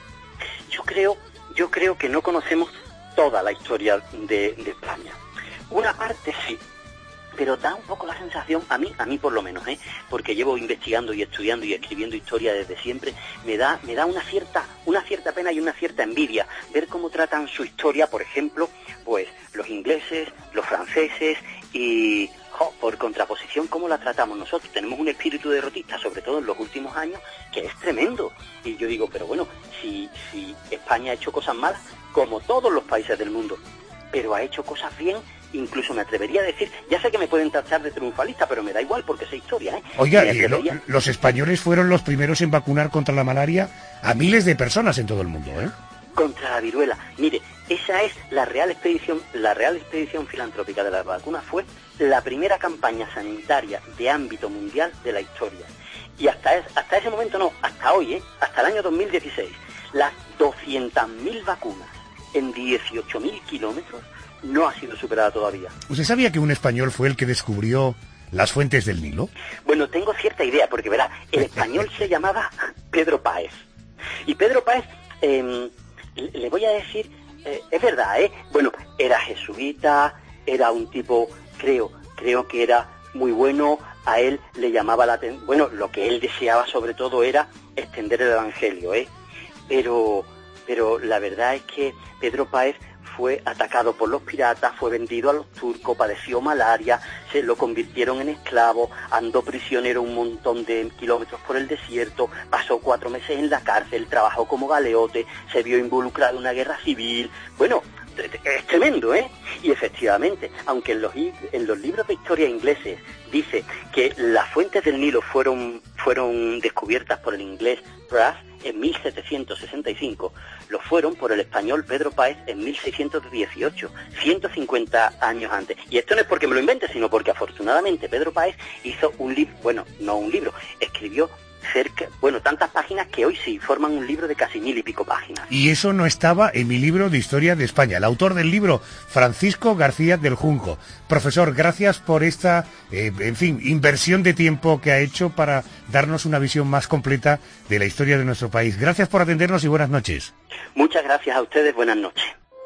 S18: Yo creo que no conocemos toda la historia de España. Una parte sí, pero da un poco la sensación, a mí por lo menos, porque llevo investigando y estudiando y escribiendo historia desde siempre, me da una cierta pena y una cierta envidia ver cómo tratan su historia, por ejemplo, pues los ingleses, los franceses y por contraposición cómo la tratamos nosotros. Tenemos un espíritu derrotista, sobre todo en los últimos años, que es tremendo. Y yo digo, pero bueno, si España ha hecho cosas malas, como todos los países del mundo, pero ha hecho cosas bien, incluso me atrevería a decir, ya sé que me pueden tachar de triunfalista, pero me da igual porque sé historia,
S3: Oiga, los españoles fueron los primeros en vacunar contra la malaria a miles de personas en todo el mundo,
S18: Contra la viruela. Mire, esa es la Real Expedición Filantrópica de las Vacunas, fue la primera campaña sanitaria de ámbito mundial de la historia. Y hasta ese momento no, hasta hoy, hasta el año 2016, las 200.000 vacunas en 18.000 kilómetros no ha sido superada todavía.
S3: ¿Usted sabía que un español fue el que descubrió las fuentes del Nilo?
S18: Bueno, tengo cierta idea, porque verá, el español se llamaba Pedro Páez. Y Pedro Páez, le voy a decir, es verdad, bueno, era jesuita, era un tipo, creo que era muy bueno, a él le llamaba la atención, bueno, lo que él deseaba sobre todo era extender el evangelio, pero la verdad es que Pedro Páez fue atacado por los piratas, fue vendido a los turcos, padeció malaria, se lo convirtieron en esclavo, andó prisionero un montón de kilómetros por el desierto, pasó 4 meses en la cárcel, trabajó como galeote, se vio involucrado en una guerra civil. Bueno, es tremendo, Y efectivamente, aunque en los libros de historia ingleses dice que las fuentes del Nilo fueron descubiertas por el inglés Brass en 1765, lo fueron por el español Pedro Páez en 1618, 150 años antes. Y esto no es porque me lo invente, sino porque afortunadamente Pedro Páez hizo un libro, bueno, no un libro, escribió tantas páginas que hoy sí forman un libro de casi 1000 y pico páginas.
S3: Y eso no estaba en mi libro de Historia de España. El autor del libro, Francisco García del Junco. Profesor, gracias por esta, inversión de tiempo que ha hecho para darnos una visión más completa de la historia de nuestro país. Gracias por atendernos y buenas noches.
S18: Muchas gracias a ustedes, buenas noches.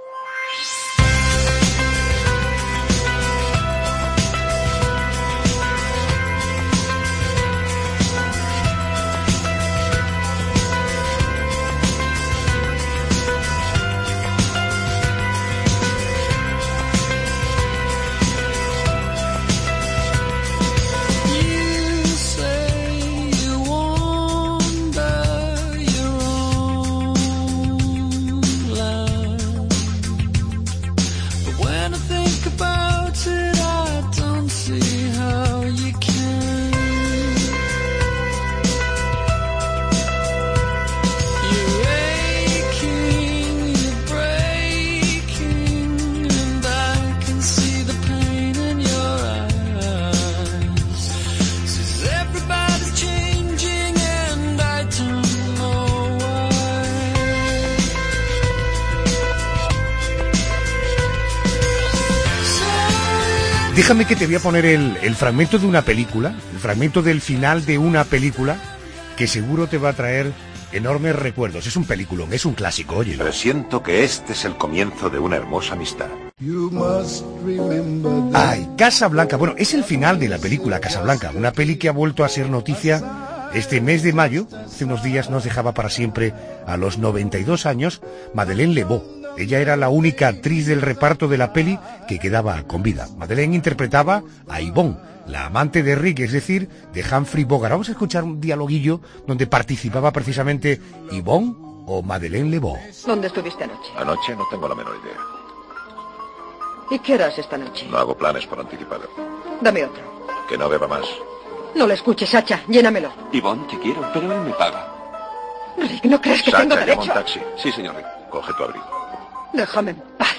S3: Déjame que te voy a poner el fragmento de una película, el fragmento del final de una película que seguro te va a traer enormes recuerdos. Es un peliculón, es un clásico, óyelo.
S19: Presiento que este es el comienzo de una hermosa amistad.
S3: Ay, Casablanca. Bueno, es el final de la película Casablanca, una peli que ha vuelto a ser noticia este mes de mayo. Hace unos días nos dejaba para siempre a los 92 años Madeleine Lebeau. Ella era la única actriz del reparto de la peli que quedaba con vida. Madeleine interpretaba a Yvonne, la amante de Rick, es decir, de Humphrey Bogart. Vamos a escuchar un dialoguillo donde participaba precisamente Yvonne o Madeleine Lebeau.
S20: ¿Dónde estuviste anoche?
S19: Anoche no tengo la menor idea.
S20: ¿Y qué harás esta noche?
S19: No hago planes por anticipado.
S20: Dame otro.
S19: Que no beba más.
S20: No le escuches, Sacha. Llénamelo.
S21: Yvonne, te quiero, pero él me paga.
S20: Rick, ¿no crees que
S19: Sacha,
S20: tengo derecho?
S19: llama un taxi. Sí, señor Rick. Coge tu abrigo.
S20: Déjame en paz.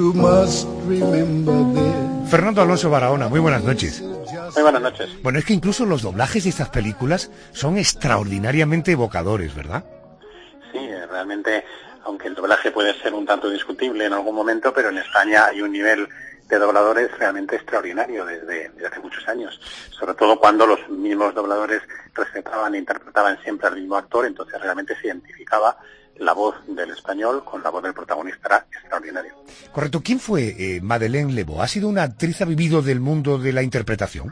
S3: Fernando Alonso Barahona, muy buenas noches.
S22: Muy buenas noches.
S3: Bueno, es que incluso los doblajes de estas películas son extraordinariamente evocadores, ¿verdad?
S22: Sí, realmente, aunque el doblaje puede ser un tanto discutible en algún momento, pero en España hay un nivel de dobladores realmente extraordinario desde hace muchos años. Sobre todo cuando los mismos dobladores respetaban e interpretaban siempre al mismo actor, entonces realmente se identificaba la voz del español con la voz del protagonista era extraordinario.
S3: Correcto. ¿Quién fue Madeleine Lebeau? ¿Ha sido una actriz, ha vivido del mundo de la interpretación?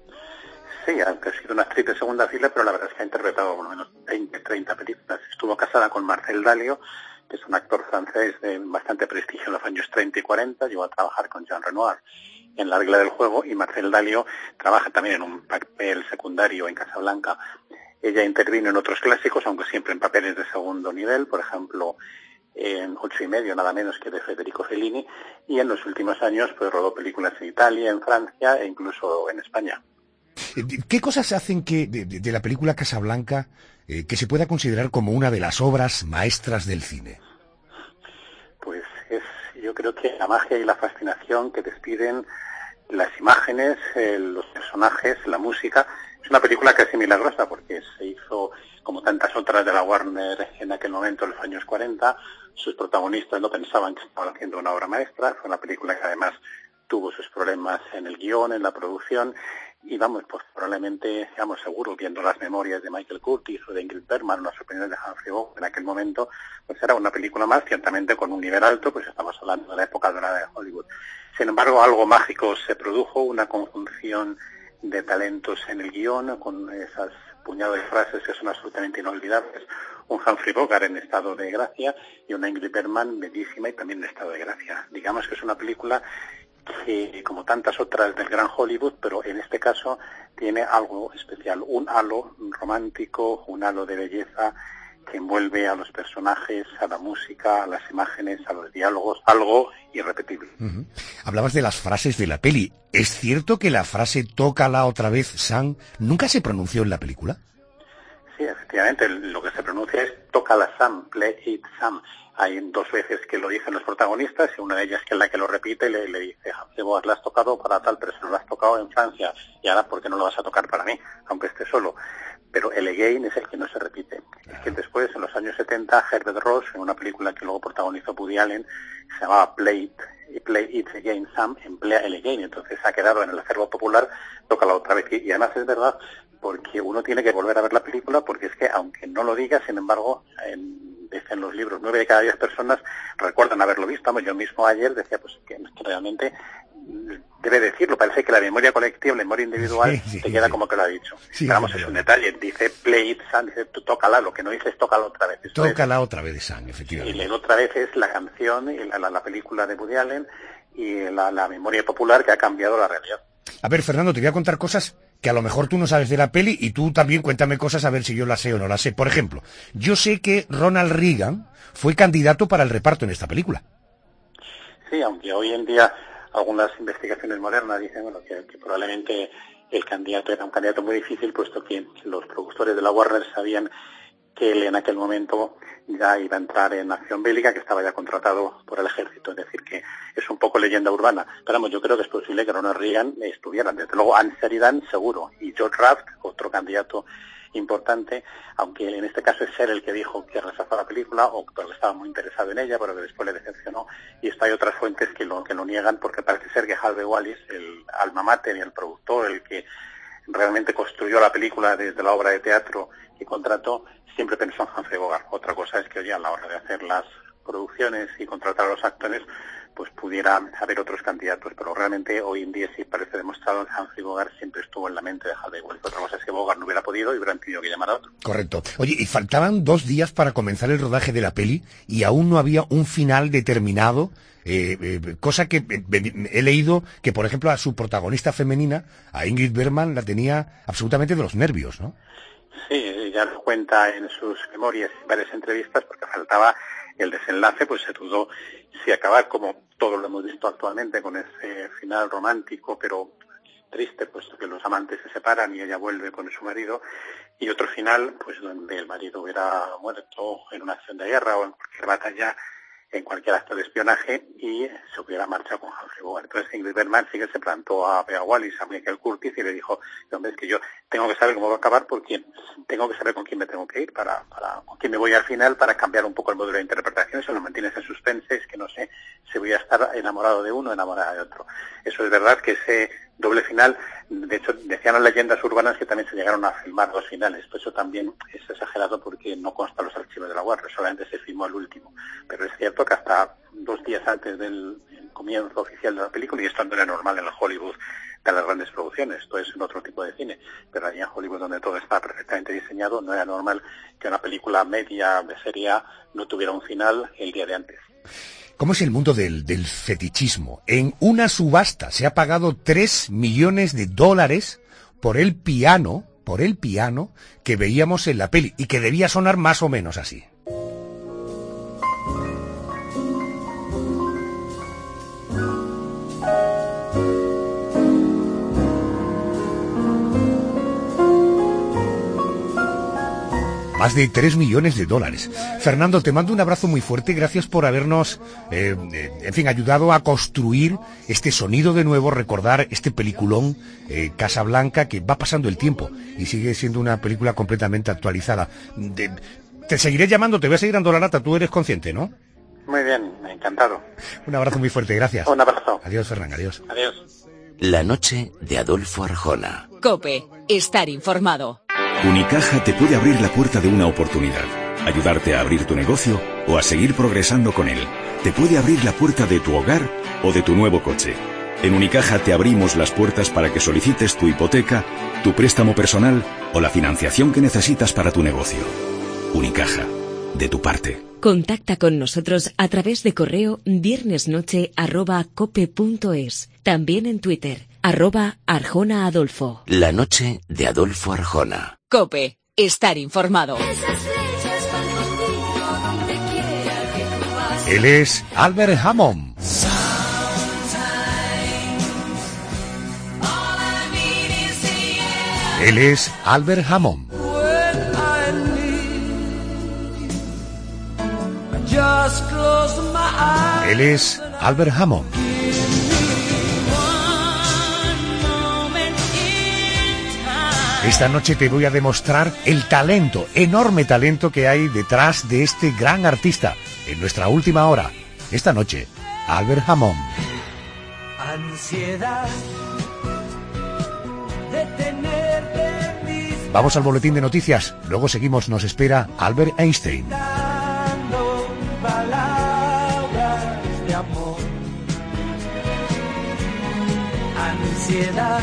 S22: Sí, aunque ha sido una actriz de segunda fila, pero la verdad es que ha interpretado por lo menos 20, 30 películas. Estuvo casada con Marcel Dalio, que es un actor francés de bastante prestigio en los años 30 y 40, llegó a trabajar con Jean Renoir en La regla del juego, y Marcel Dalio trabaja también en un papel secundario en Casablanca. Ella intervino en otros clásicos, aunque siempre en papeles de segundo nivel, por ejemplo, en 8,5, nada menos que de Federico Fellini, y en los últimos años pues rodó películas en Italia, en Francia e incluso en España.
S3: ¿Qué cosas hacen que de la película Casablanca que se pueda considerar como una de las obras maestras del cine?
S22: Pues yo creo que la magia y la fascinación que despiden las imágenes, los personajes, la música. Es una película casi milagrosa porque se hizo como tantas otras de la Warner en aquel momento, en los años 40. Sus protagonistas no pensaban que estaban haciendo una obra maestra. Fue una película que además tuvo sus problemas en el guión, en la producción, y vamos, pues probablemente, seamos seguros, viendo las memorias de Michael Curtiz o de Ingrid Bergman, las opiniones de Humphrey Bogart en aquel momento, pues era una película más, ciertamente con un nivel alto, pues estamos hablando de la época dorada de Hollywood. Sin embargo, algo mágico se produjo, una conjunción de talentos en el guión, con esas puñados de frases que son absolutamente inolvidables, un Humphrey Bogart en estado de gracia y una Ingrid Bergman bellísima y también en estado de gracia. Digamos que es una película que, como tantas otras del gran Hollywood, pero en este caso tiene algo especial, un halo romántico, un halo de belleza que envuelve a los personajes, a la música, a las imágenes, a los diálogos, algo irrepetible.
S3: Uh-huh. Hablabas de las frases de la peli. ¿Es cierto que la frase "tócala otra vez, Sam" nunca se pronunció en la película?
S22: Sí, efectivamente, lo que se pronuncia es "tócala, Sam", "play it, Sam". Hay 2 veces que lo dicen los protagonistas y una de ellas que es la que lo repite y le dice: Humphrey Bogart, la has tocado para tal, pero si no la has tocado en Francia, y ahora ¿por qué no lo vas a tocar para mí, aunque esté solo? Pero el again es el que no se repite. Es que después, en los años 70, Herbert Ross, en una película que luego protagonizó Woody Allen, se llamaba Play It Again, Sam, emplea el again, entonces ha quedado en el acervo popular, tócala otra vez. Y además es verdad, porque uno tiene que volver a ver la película, porque es que, aunque no lo diga, sin embargo, dicen los libros, 9 de cada 10 personas recuerdan haberlo visto. Yo mismo ayer decía pues que realmente debe decirlo, parece que la memoria colectiva, la memoria individual, te queda como que lo ha dicho.
S3: Sí,
S22: pero vamos, es un detalle, dice "play it, Sam", dice "tú tócala", lo que no dice es "tócala otra vez".
S3: Tócala otra vez, Sam, efectivamente.
S22: Y la otra vez es la canción, y la película de Woody Allen, y la memoria popular que ha cambiado la realidad.
S3: A ver, Fernando, te voy a contar cosas que a lo mejor tú no sabes de la peli, y tú también cuéntame cosas a ver si yo las sé o no las sé. Por ejemplo, yo sé que Ronald Reagan fue candidato para el reparto en esta película.
S22: Sí, aunque hoy en día algunas investigaciones modernas dicen que probablemente el candidato era un candidato muy difícil, puesto que los productores de la Warner sabían que él en aquel momento ya iba a entrar en acción bélica, que estaba ya contratado por el ejército, es decir, que es un poco leyenda urbana. Pero vamos, yo creo que es posible que Ronald Reagan estuviera, desde luego Anne Sheridan seguro, y George Raft, otro candidato importante, aunque en este caso es él el que dijo que rechazó la película, o que estaba muy interesado en ella, pero que después le decepcionó, y esto hay otras fuentes que lo niegan, porque parece ser que Harvey Wallis, el alma mater y el productor, el que realmente construyó la película desde la obra de teatro que contrató, siempre pensó en Humphrey Bogart. Otra cosa es que hoy a la hora de hacer las producciones y contratar a los actores, pues pudiera haber otros candidatos, pero realmente hoy en día sí parece demostrado que Humphrey Bogart siempre estuvo en la mente de Harvey Wallis. Otra cosa es que Bogart no hubiera podido y hubieran tenido que llamar a otro.
S3: Correcto. Oye, y faltaban 2 días para comenzar el rodaje de la peli y aún no había un final determinado, cosa que he leído que, por ejemplo, a su protagonista femenina, a Ingrid Bergman, la tenía absolutamente de los nervios, ¿no?
S22: Sí, ella lo cuenta en sus memorias y varias entrevistas, porque faltaba el desenlace, pues se dudó si acabar como todo lo hemos visto actualmente, con ese final romántico pero triste, puesto que los amantes se separan y ella vuelve con su marido, y otro final pues donde el marido hubiera muerto en una acción de guerra o en cualquier batalla, en cualquier acto de espionaje, y se hubiera marchado con Humphrey Bogart. Entonces Ingrid Bergman sí que se plantó a Bea Wallis, a Michael Curtiz, y le dijo: hombre, es que yo tengo que saber cómo va a acabar, porque tengo que saber con quién me tengo que ir, con quién me voy al final, para cambiar un poco el modelo de interpretación. Eso lo mantienes en suspense, es que no sé si voy a estar enamorado de uno o enamorada de otro. Eso es verdad, que ese doble final. De hecho, decían las leyendas urbanas que también se llegaron a filmar 2 finales. Pues eso también es exagerado porque no consta los archivos de la Warner, solamente se filmó el último. Pero es cierto que hasta 2 días antes del comienzo oficial de la película, y esto no era normal en el Hollywood de las grandes producciones, esto es en otro tipo de cine, pero allí en Hollywood, donde todo está perfectamente diseñado, no era normal que una película media de serie A no tuviera un final el día de antes.
S3: ¿Cómo es el mundo del fetichismo? En una subasta se ha pagado $3 millones por el piano que veíamos en la peli y que debía sonar más o menos así. Más de $3 millones. Fernando, te mando un abrazo muy fuerte, gracias por habernos, ayudado a construir este sonido de nuevo, recordar este peliculón, Casablanca, que va pasando el tiempo y sigue siendo una película completamente actualizada. Te seguiré llamando, te voy a seguir dando la lata, tú eres consciente, ¿no?
S22: Muy bien, encantado.
S3: Un abrazo muy fuerte, gracias.
S22: Un abrazo.
S3: Adiós, Fernando, adiós.
S22: Adiós.
S1: La noche de Adolfo Arjona.
S2: COPE, estar informado.
S4: Unicaja te puede abrir la puerta de una oportunidad, ayudarte a abrir tu negocio o a seguir progresando con él. Te puede abrir la puerta de tu hogar o de tu nuevo coche. En Unicaja te abrimos las puertas para que solicites tu hipoteca, tu préstamo personal o la financiación que necesitas para tu negocio. Unicaja, de tu parte.
S8: Contacta con nosotros a través de correo viernesnoche@cope.es. También en Twitter, @Arjona Adolfo.
S1: La noche de Adolfo Arjona.
S2: COPE, estar informado.
S3: Él es Albert Hammond. Él es Albert Hammond. Él es Albert Hammond. Esta noche te voy a demostrar el talento, enorme talento que hay detrás de este gran artista. En nuestra última hora, esta noche, Albert Hammond.
S6: Ansiedad de tenerte en mis
S3: Vamos al boletín de noticias, luego seguimos, nos espera Albert Einstein.
S6: dando palabras de amor. Ansiedad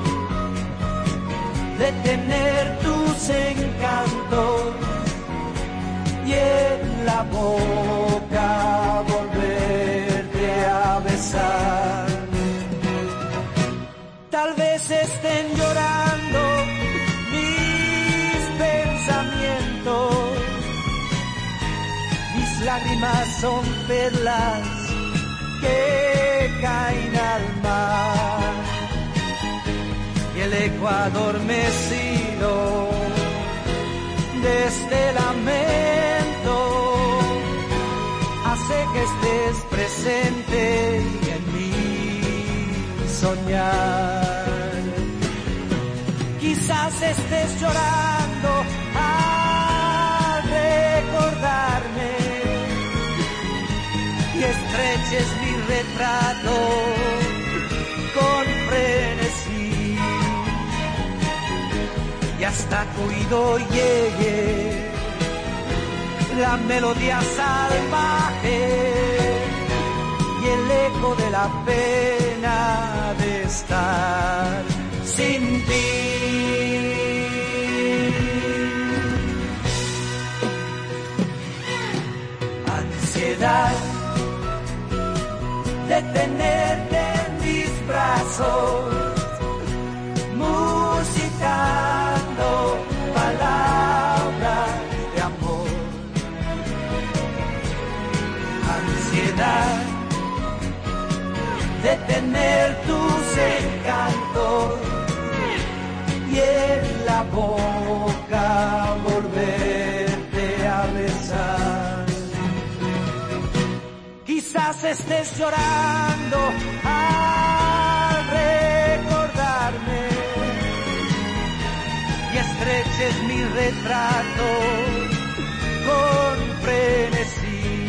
S6: de tener tus encantos y en la boca volverte a besar. Tal vez estén llorando mis pensamientos, mis lágrimas son perlas que caen al mar. Y el eco adormecido de este lamento hace que estés presente y en mí soñar. Quizás estés llorando al recordarme y estreches mi retrato con frenesí. Y hasta tu oído llegue la melodía salvaje y el eco de la pena de estar sin ti. Ansiedad de tenerte en mis brazos, musicando palabras de amor. Ansiedad de tener tus encantos y en la boca volverte a besar. Quizás estés llorando al recordarme y estreches mi retrato con frenesí.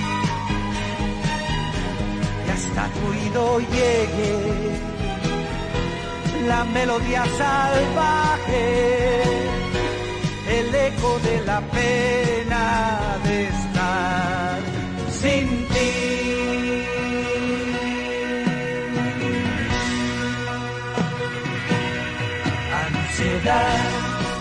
S6: Y hasta tu oído llegue la melodía salvaje, el eco de la pena de estar sin ti. Ansiedad